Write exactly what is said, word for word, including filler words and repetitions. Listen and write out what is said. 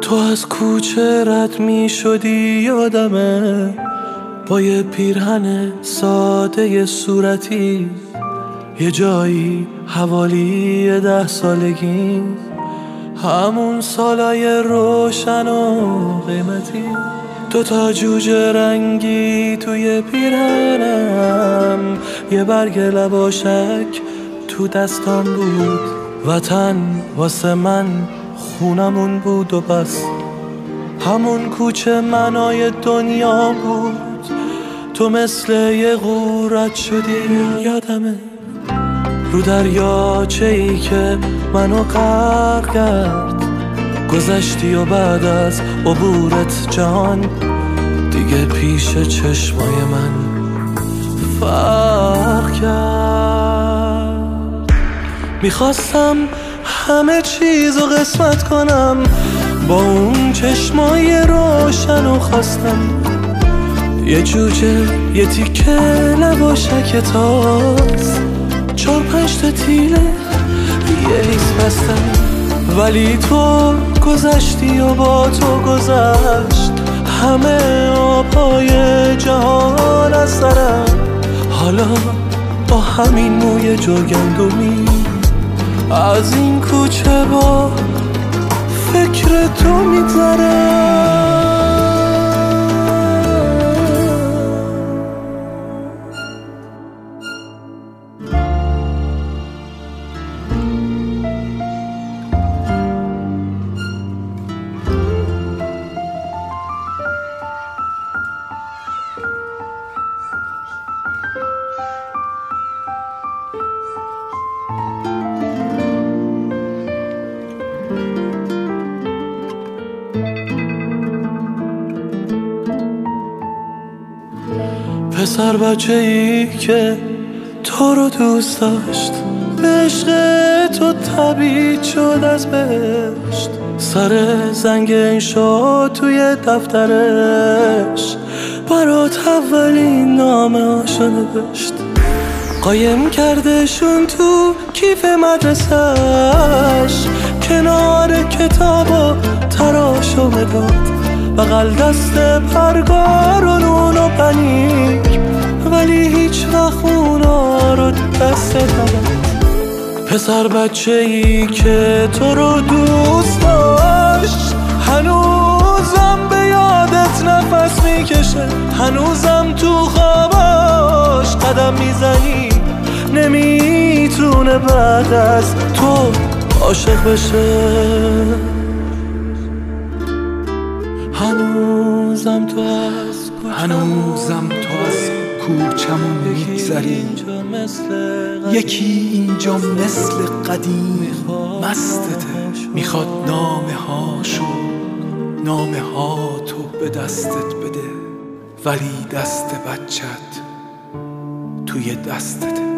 تو از کوچه رد می شدی یادمه، با یه پیرهن ساده صورتی، یه جایی حوالی ده سالگی، همون سالای روشن و قیمتی. دوتا جوجه رنگی توی پیرهنم، یه برگ لباشک تو دستان بود. وطن واسه من خونمون بود و بس، همون کوچه منای دنیا بود. تو مثل یه غورت شدی یادمه، رو دریاچه ای که منو غرق کرد. گذشتی و بعد از عبورت جان دیگه پیش چشمای من فرق کرد. میخواستم همه چیزو قسمت کنم با اون چشمای روشن، و خواستم یه جوجه یه تیکه لباشک تاز، چار پنج تا تیله یه ریز بستم. ولی تو گذشتی و با تو گذشت همه آبهای جهان از سرم. حالا با همین موی جرگندمی از این کوچه با فکر تو میگذرم. پسر بچه ای که تو رو دوست داشت، به عشق تو تبعید شد از بهشت. سر زنگ شد توی دفترش برات اولین نامه هاشو نوشت. قایم کردشون تو کیف مدرسهش، کنار کتاب و تراش و مداد، بغل دست پرگار و نون و پنیر، ولی هیچ وقت اونا رو دست نداد. پسر بچه ای که تو رو دوست داشت هنوزم به یادت نفس میکشه، هنوزم تو خواباش قدم میزنی، نمیتونه بعد از تو عاشق بشه. هنوزم تو از هنوزم تو از کوچمون میگذری، یکی اینجا مثل قدیم مستته، میخواد نامه هاشو نامه ها تو به دستت بده، ولی دست بچت توی دستته.